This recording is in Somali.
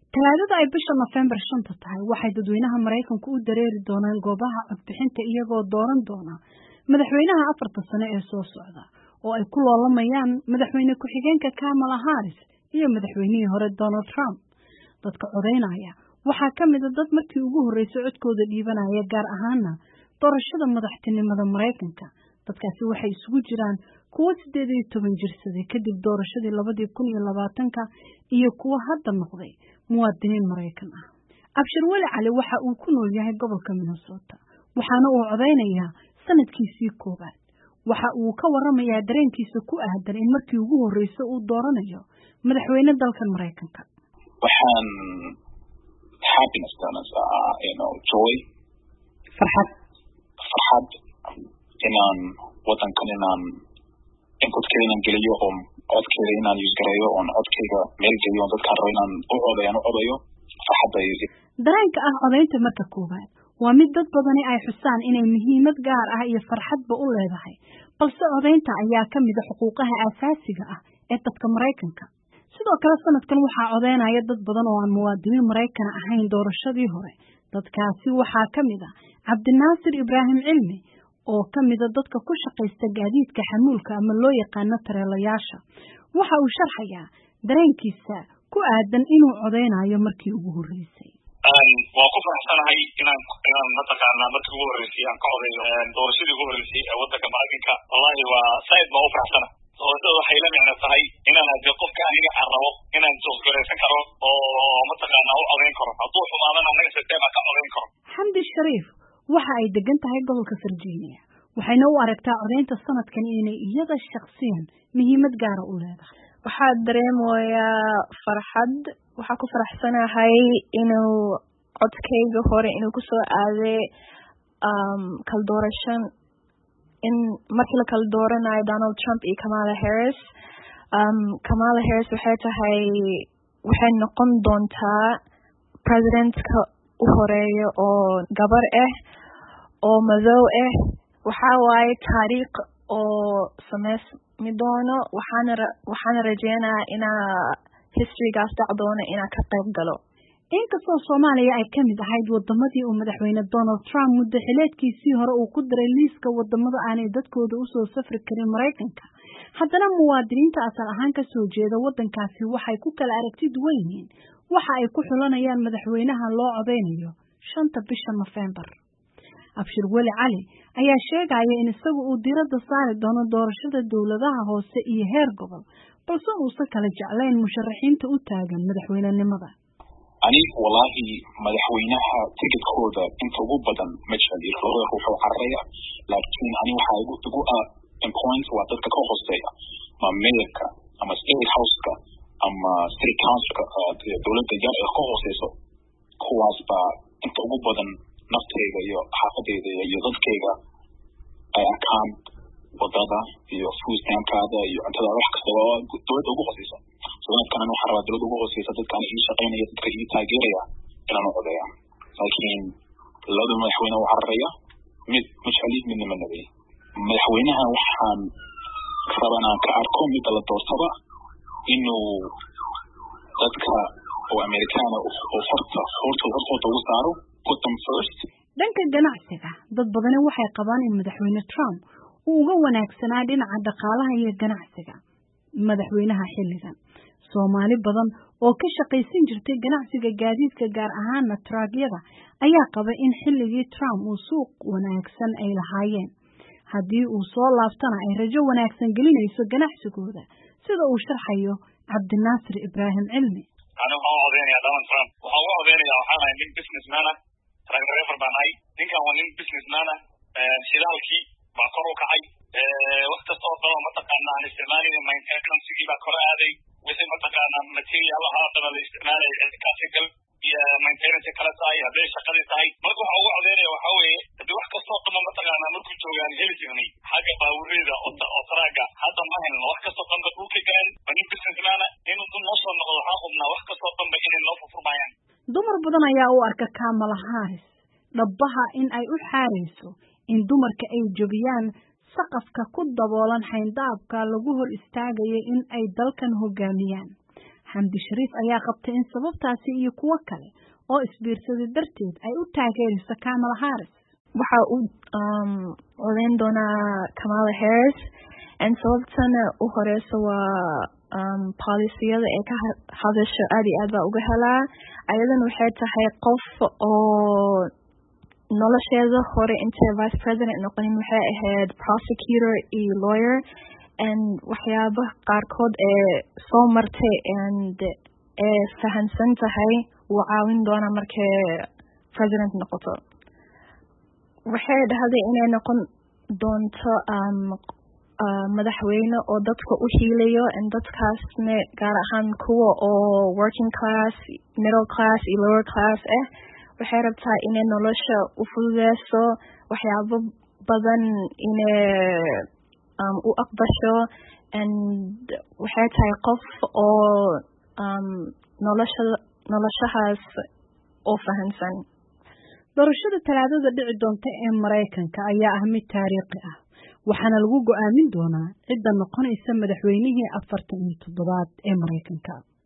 talaadada ay bisha November 5 tahay waxay dadweynaha Mareykanku u dareeri doonaan goobaha codbixinta iyagoo dooran doona madaxweynaha 4 sano ee soo socda oo ay ku loolamayaan madaxweyne ku-xigeenka Kamala Harris iyo madaxweynihii hore Donald Trump. Dadka codeynaya waxaa ka mid ah dad markii ugu horeysay codkooda dhiibanaya gaar ahaana doorashada madaxtinimada Mareykanka. dadkaasi waxay isugu jiraan kuwa 18 jirsaday kadib doorashadii 2020 iyo kuwa hadda noqday muwaadiniin Mareykan ah. Abshir Wali Cali waxa uu ku nool yahay gobolka Minnesota waxaana uu codeynayaa sanadkiisii koobaad. waxa uu ka waramayaa dareenkiisa ku aadan in markii ugu horeysay uu dooranayo madaxweyne dalka Mareykanka. waxaan happiness joy farxad inaan wadankan inaan inputkeeda inaan geliyo oo codkeeda inaan isgareeyo oo codkeyga meel geliyo dadkaan rabo inaan u codeeyo farxad ay dareenka ah codeynta marka koobaad waa mid dad badani ay xusaan inay muhiimad gaar ah iyo farxadba u leedahay balse codeynta ayaa ka mid ah xuquuqaha aasaasiga ah ee dadka Mareykanka. sidoo kale sanadkan waxaa codeynaya dad badan oo aan muwaadiniin Mareykan ahayn doorashadii hore. dadkaasi waxaa ka mid ah Cabdinaasir Ibraahim Cilmi oo ka mid ah dadka ku shaqeysta gaadiidka xamuulka ama loo yaqaan tareelayaasha. waxa uu sharxayaa dareenkiisa ku aadan inuu codeynayo markii ugu horeysay. waa ku faraxsanahay inaan mataqaanaa markii ugu horeysay aan ka codeeyo doorashadii ugu horeysay ee wadanka Mareykanka. wallahi waa sayid baa u faraxsanahay. doorashada waxay la micno tahay inaan hadii qofka aniga aan rabo inaan soogareysan karo oo mataqaanaa u codeyn karo hadduu xumaadana anaga sisteema ka codeyn karo. Xamdi Shariif waxa ay degan tahay gobolka Virginia waxayna u aragtaa codeynta sanadkan inay iyada shakhsiyan muhiimad gaar ah u leedahay. waxaa dareemayaa farxad. waxaa ku faraxsanahay inuu codkeyga hore inuu ku soo aaday kala doorashan in markii la kala dooranayo Donald Trump iyo Kamala Harris. Kamala Harris waxay noqon doontaa presidentka u horeeya oo gabar ah oo madow ah. waxa waaye taariikh oo sameysmi doono. waxaana rajeynayaa inaa historygaas dhacdoona inaa ka qayb galo. inkastoo Soomaaliya ay ka mid ahayd wadamadii uu madaxweyne Donald Trump muddo xileedkiisii hore uu ku daray liiska wadamada aanay dadkooda u soo safri karin Mareykanka, haddana muwaadiniinta asal ahaan ka soo jeeda wadankaasi waxay ku kala aragti duwan yihiin waxa ay ku xulanayaan madaxweynaha loo codeynayo 5 bisha November. Abshir Wali Cali ayaa sheegaya in isagu uu diiradda saari doono doorashada dawladaha hoose iyo heer gobol balse uusan kala jeclayn musharaxiinta u taagan madaxweynenimada. ani wallahi madaxweynaha tigidkooda inta ugu badan ma jecel wuxuu cararaya laakiin ani waxa ugu point waa dadka ka hooseeya ma mayorka ama state houseka ama city councilka dowladda yar ee ka hooseyso kuwaas baa inta ugu badan nafteyda iyo xaafadeyda iyo dadkeyga ay arkaan wadada iyo food stamp-kaada iyo cuntada wax kasta oo dowladda ugu hooseysa. sanadkan waxaa rabaa dowladda ugu hooseysa dadkaan ii shaqeynaya dadka ii taageeraya inaan u codeeya laakiin labada madaxweyne u cararaya mid majeceliid midna ma nabay. madaxweynaha waxaan rabaa inaan ka arko midda la doortaba inuu dadka oo Amerikaana oo hortooda ugu saaro put them first. dhanka ganacsiga dad badani waxay qabaan in madaxweyne Trump uu uga wanaagsanaa dhinaca dhaqaalaha iyo ganacsiga madaxweynaha xilligan. Soomaali badan oo ka shaqaysan jirtay ganacsiga gaadiidka gaar ahaan truckyada ayaa qaba in xilligii Trump uu suuq wanaagsan ay lahaayeen haddii uu soo laabtana ay rajo wanaagsan gelinayso ganacsigooda sida uu sharxayo Cabdinaasir Ibraahim Cilmi. Ana waxaan codeynayaa Donald Trump. waxaan ahay nin businessman ah driver baan ahay. ninkan waa nin businessman ah shidaalkii baa kor u kacay wax kasta oo dhan mataqaanaa aan isticmaalin maintenance-gii baa kor aaday wixii mataqaanaa material haddana la isticmaalay kaasigal iyo maintenance kala tahay hadday shaqadii tahay marka waxa ugu codeynaya waxaa weeye haddii wax kasta oo dhan mataqaanaa markuu joogaan heli jirnay xagga baabuurida oo taraaga hadda ma helno wax kasta oo dhan ba dhulka galan waa nin businessman inuu dun noo soo noqdo waxaan hubnaa wax kasta oo dhan ba inay noo furfurmayaan. dumar badan ayaa u arka Kamala Harris dhabaha in ay u xaareyso in dumarka ay jabiyaan saqafka ku daboolan xayndaabka lagu hor istaagayo in ay dalkan hogaamiyaan. xamdi shariif ayaa qabtay in sababtaasi iyo kuwo kale oo isbiirsaday darteed ay u taageerayso Kamala Harris. waxa uu codeyn doonaa Kamala Harris and sababtana u horeyso waa policiyada ee ka hadasho aad iyo aad baa uga helaa ayadana waxay tahay qof oo nolosheeda hore intay vice president noqonin waxay ahayd prosecutor iyo lawyer and waxyaaba qaarkood ee soo martay and ee fahansan tahay wuu caawin doonaa markay president noqoto. waxay dhahday inay noqon doonto madaxweyne oo dadka u hiilayo and dadkaasna gaar ahaan kuwa oo working class, middle class iyo lower class waxay rabtaa inay nolosha u fududeyso waxyaabo badan inay u aqbasho and waxay tahay qof oo noloshahaas oo fahansan. doorashada Talaadada dhici doonta ee Mareykanka ayaa ah mid taariikhi ah waxaana lagu go'aamin doonaa cidda noqonaysa madaxweynihii 47 ee Mareykanka.